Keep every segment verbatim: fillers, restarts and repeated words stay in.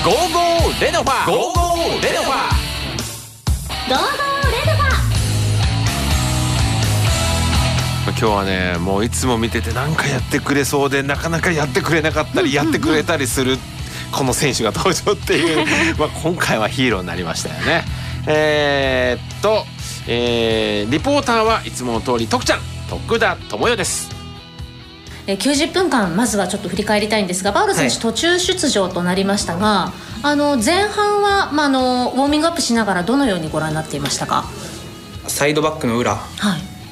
ゴーゴーレノファゴーゴーレノファゴーゴーレノファ。 今日はね、もういつも見ててなんかやってくれそうでなかなかやってくれなかったりやってくれたりするこの選手が登場っていうまあ今回はヒーローになりましたよね。えー、っと、えー、リポーターはいつもの通り徳ちゃん徳田智代です。 きゅうじゅっぷんかんまずはちょっと振り返りたいんですが、パウロ選手、はい、途中出場となりましたが、あの前半は、まあ、あのウォーミングアップしながらどのようにご覧になっていましたか？ サイドバックの裏、 はい、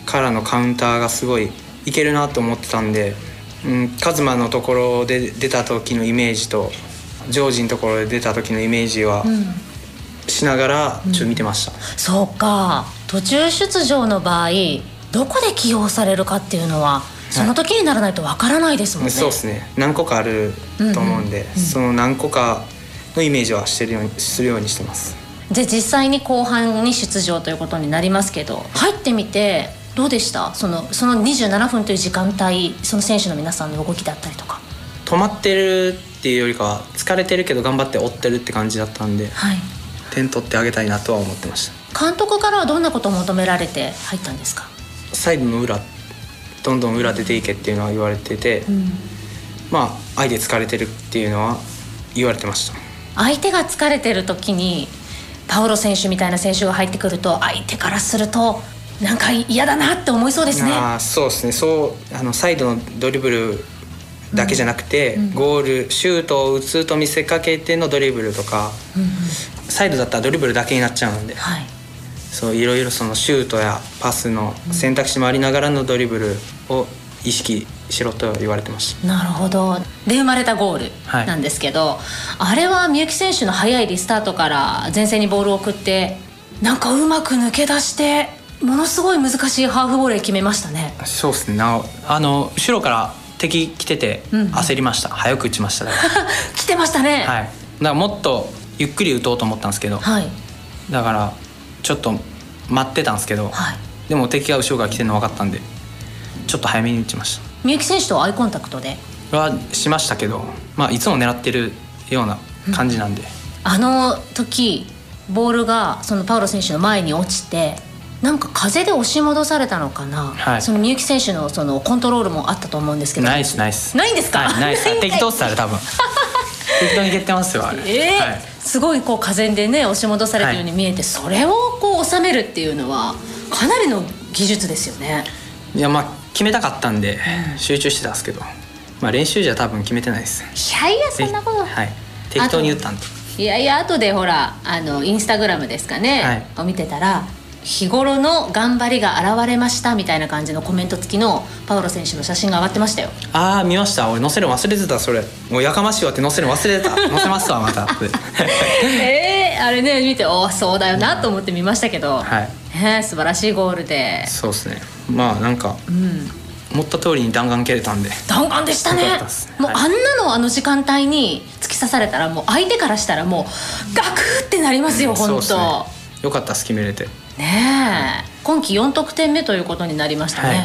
からのカウンターがすごいいけるなと思ってたんで、うん、カズマのところで出た時のイメージとジョージのところで出た時のイメージは、うん、しながらちょっと見てました、 うん、そうか。途中出場の場合どこで起用されるかっていうのはその時にならないとわからないですもんね。 そうですね、何個かあると思うんで、うんうんうん、その何個かのイメージはしてるようにするようにしてます。 で実際に後半に出場ということになりますけど、入ってみてどうでした？その、そのにじゅうななふんという時間帯、その選手の皆さんの動きだったりとか。 止まってるっていうよりかは疲れてるけど頑張って追ってるって感じだったんで、はい、点取ってあげたいなとは思ってました。 監督からはどんなことを求められて入ったんですか？ サイドの裏どんどん裏出ていけっていうのは言われてて、うん、まあ相手疲れてるっていうのは言われてました。 相手が疲れてる時にパウロ選手みたいな選手が入ってくると相手からするとなんか嫌だなって思いそうですね。 あ、そうですね。そうあのサイドのドリブルだけじゃなくて、うん、ゴールシュートを打つと見せかけてのドリブルとか、うんうん、サイドだったらドリブルだけになっちゃうんで、はい、そういろいろそのシュートやパスの選択肢もありながらのドリブルを意識しろと言われてました。 なるほど。で生まれたゴールなんですけど、はい、あれはみゆき選手の速いリスタートから前線にボールを送ってなんかうまく抜け出してものすごい難しいハーフボール決めましたね。 そうですね。なあの後ろから敵来てて焦りました、うん、早く打ちましたね来てましたね、 はい、だからもっとゆっくり打とうと思ったんですけど、はい、だからちょっと待ってたんですけど、はい、でも敵が後ろから来てるの分かったんでちょっと早めに打ちました。 みゆき選手とアイコンタクトではしましたけど、まあ、いつも狙ってるような感じなんで、うん、 あの時ボールがそのパウロ選手の前に落ちてなんか風で押し戻されたのかな、はい、そのみゆき選手 の, そのコントロールもあったと思うんですけど。 ナイスナイス。 ないんですか？ はい、ナイス適当っすあれ多分適当に蹴ってますよあれ、 えーはい、すごいこう風でね押し戻されてるように見えて、はい、それをこう収めるっていうのはかなりの技術ですよね。 いやまあ決めたかったんで集中してたんですけど、まあ、練習じゃ多分決めてないです。 いやいやそんなこと、 はい、適当に言ったんで。 いやいや後でほらあのインスタグラムですかね、はい、を見てたら日頃の頑張りが現れましたみたいな感じのコメント付きのパウロ選手の写真が上がってましたよ。 ああ見ました。俺載せるの忘れてた。それもうやかましいわって載せるの忘れてた載せますわまたえー、あれね見ておそうだよなと思って見ましたけど、 はい、 えー、素晴らしいゴールで。 そうですね。まあなんか、うん、思った通りに弾丸蹴れたんで弾丸でしたね。もうあんなのあの時間帯に突き刺されたらもう相手からしたらもうガクってなりますよ、うん、本当。そうですね、よかったです決めれてねえ、今季よんとくてんめということになりましたね、はい、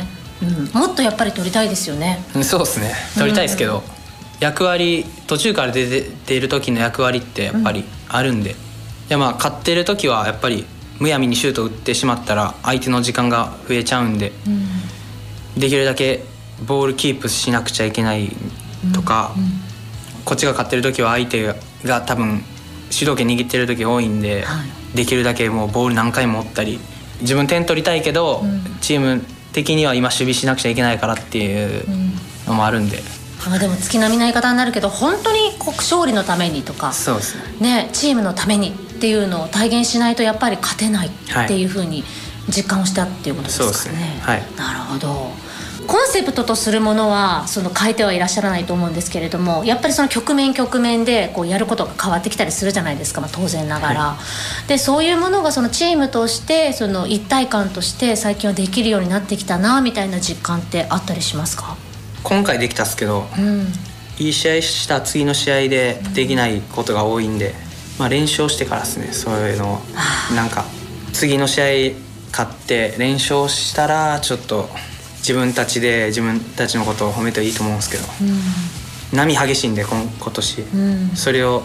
うん、もっとやっぱり取りたいですよね。 そうですね取りたいですけど、うん、役割途中から出ている時の役割ってやっぱりあるんで、うん、いやまあ勝ってる時はやっぱりむやみにシュート打ってしまったら相手の時間が増えちゃうんで、うん、できるだけボールキープしなくちゃいけないとか、うんうん、こっちが勝ってる時は相手が多分主導権握ってる時多いんで、はい、できるだけもうボール何回も追ったり自分点取りたいけど、うん、チーム的には今守備しなくちゃいけないからっていうのもあるんで、 うん、あでも月並みな言い方になるけど本当に勝利のためにとか、 そうですね、 ね、チームのためにっていうのを体現しないとやっぱり勝てないっていうふうに実感をしたっていうことですかね。 そうですね、はい、 なるほど。コンセプトとするものはその変えてはいらっしゃらないと思うんですけれども、やっぱりその局面局面でこうやることが変わってきたりするじゃないですか、まあ、当然ながら、はい、でそういうものがそのチームとしてその一体感として最近はできるようになってきたなみたいな実感ってあったりしますか？ 今回できたっすけど、うん、いい試合した次の試合でできないことが多いんで、うん、まあ、練習してからですね。そういうのなんか次の試合勝って連勝したらちょっと自分たちで自分たちのことを褒めていいと思うんですけど、うん、波激しいんで 今, 今年、うん、それを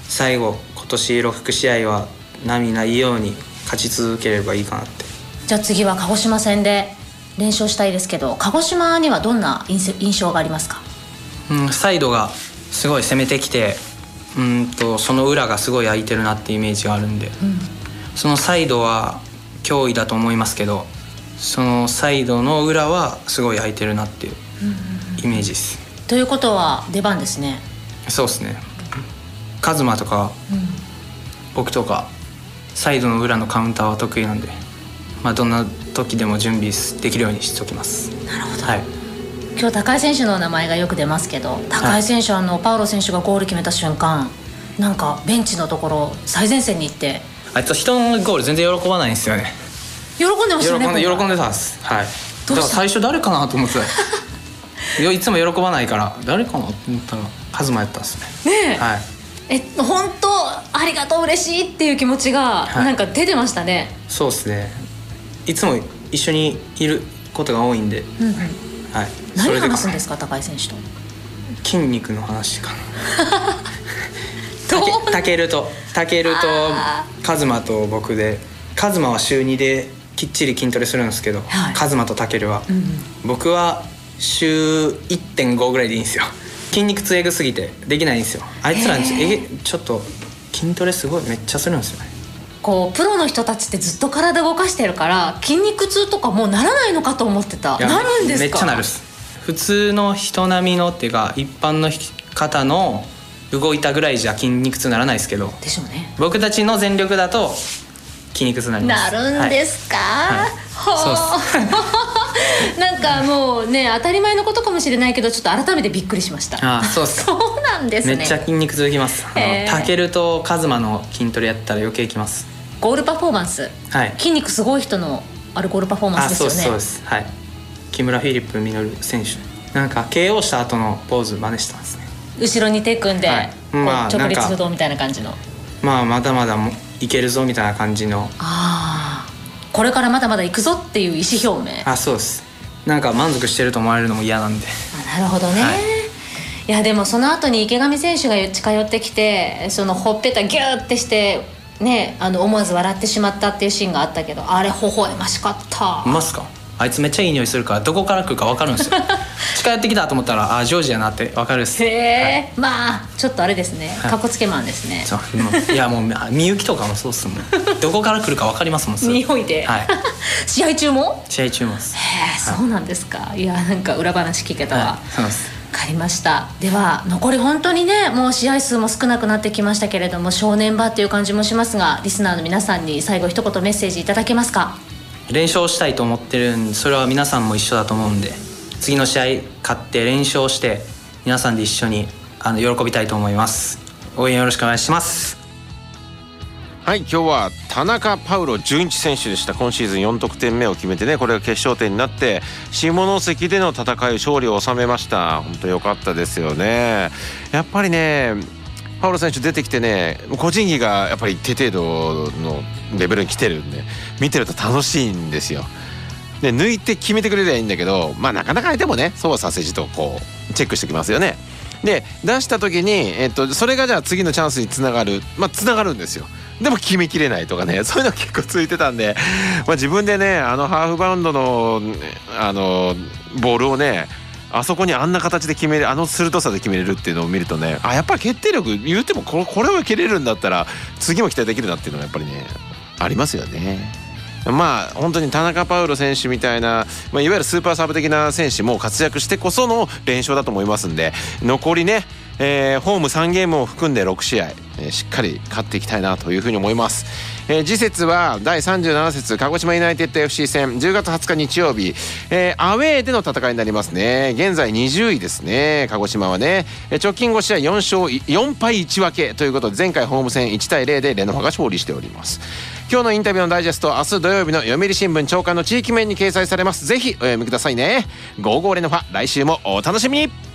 最後今年ろく試合は波ないように勝ち続ければいいかなって。 じゃあ次は鹿児島戦で連勝したいですけど、鹿児島にはどんな印象がありますか？ うん、サイドがすごい攻めてきて、うんとその裏がすごい空いてるなっていうイメージがあるんで、うん、そのサイドは脅威だと思いますけど、そのサイドの裏はすごい空いてるなっていうイメージです、 うんうん、ということは出番ですね。 そうですね。カズマとか、うん、僕とかサイドの裏のカウンターは得意なんで、まあ、どんな時でも準備できるようにしておきます。 なるほど、 はい、 今日高井選手の名前がよく出ますけど、高井選手はあのパウロ選手がゴール決めた瞬間、なんかベンチのところ最前線に行って、 あいつ人のゴール全然喜ばないんですよね。 喜んでましたね。 喜んで喜んでたんです。はい。だから最初誰かなと思ってたいやいつも喜ばないから誰かなと思ったらカズマやったんですね。 ねえ、はい、え本当ありがとう嬉しいっていう気持ちがなんか出てましたね、はい、 そうですね。いつも一緒にいることが多いんで、うんうん、はい、 何話すんですか高井選手と？ 筋肉の話かなたけるとたけるとカズマと僕で、カズマは週にできっちり筋トレするんですけど、はい、カズマとたけるは、うんうん、僕は週 いってんご ぐらいでいいんですよ。筋肉痛えぐすぎてできないんですよ。あいつらえちょっと筋トレすごいめっちゃするんですよね。 こうプロの人たちってずっと体動かしてるから筋肉痛とかもうならないのかと思ってた。なるんですか？ めっちゃなるっす。普通の人並みのっていうか一般の方の動いたぐらいじゃ筋肉痛ならないですけど、 でしょうね。僕たちの全力だと筋肉痛になります。 なるんですか？はい、そうなんかもうね当たり前のことかもしれないけど、ちょっと改めてびっくりしました。 ああそうっすそうなんですね。 めっちゃ筋肉痛きます。たけるとカズマの筋トレやったら余計きます。 ゴールパフォーマンス、はい、筋肉すごい人のあるゴールパフォーマンスですよね。 あそうですそうです、はい、木村フィリップ稔選手なんか ケーオー した後のポーズ真似したんですね。 後ろに手組んで、はい、まあ、直立不動みたいな感じの、 まあまだまだいけるぞみたいな感じの、 あこれからまだまだ行くぞっていう意思表明。 あそうです。なんか満足してると思われるのも嫌なんで。 あなるほどね、はい、いやでもその後に池上選手が近寄ってきて、そのほっぺたギューってしてね、あの思わず笑ってしまったっていうシーンがあったけど、あれ微笑ましかった。 いますか？あいつめっちゃいい匂いするからどこから来るか分かるんですよ近寄ってきたと思ったらあジョージやなって分かるっす。 へえ、はい、まあちょっとあれですね、かっこつけマンですね。 そういやもうみゆきとかもそうっすもんどこから来るか分かりますもんす匂いで、はい、試合中も試合中もです。 へえ、そうなんですか。いやなんか裏話聞けたわ、はい、そうです。分かりました。では残り本当にねもう試合数も少なくなってきましたけれども、正念場っていう感じもしますが、リスナーの皆さんに最後一言メッセージいただけますか？ 連勝したいと思ってるんで、それは皆さんも一緒だと思うんで、次の試合勝って連勝して皆さんで一緒にあの喜びたいと思います。応援よろしくお願いします。 はい、今日は田中パウロ純一選手でした。今シーズンよん得点目を決めてね、これが決勝点になって下関での戦い勝利を収めました。本当良かったですよね。やっぱりねパウロ選手出てきてね、個人技がやっぱり一定程度のレベルに来てるんで見てると楽しいんですよ。で抜いて決めてくれりゃいいんだけど、まあなかなか相手もね操作せじとこうチェックしてきますよね。で出した時に、えっと、それがじゃあ次のチャンスにつながる、まあつながるんですよ。でも決めきれないとかね、そういうの結構ついてたんで、まあ、自分でねあのハーフバウンドのあのボールをねあそこにあんな形で決める、あの鋭さで決めれるっていうのを見るとね、あやっぱり決定力言うてもこれ、これを蹴れるんだったら次も期待できるなっていうのがやっぱりねありますよね。まあ本当に田中パウロ選手みたいな、まあ、いわゆるスーパーサブ的な選手も活躍してこその連勝だと思いますんで、残りね、えー、ホームさんゲームを含んでろく試合、えー、しっかり勝っていきたいなというふうに思います。えー、次節はだいさんじゅうなな節鹿児島ユナイテッド エフシー 戦じゅうがつはつか日曜日、えー、アウェーでの戦いになりますね。現在にじゅういですね鹿児島はね。直近ご試合よん勝よん敗いち分けということで、前回ホーム戦いちたいゼロでレノファが勝利しております。今日のインタビューのダイジェスト、明日土曜日の読売新聞朝刊の地域面に掲載されます。ぜひお読みくださいね。ゴーゴーレノファ、来週もお楽しみに。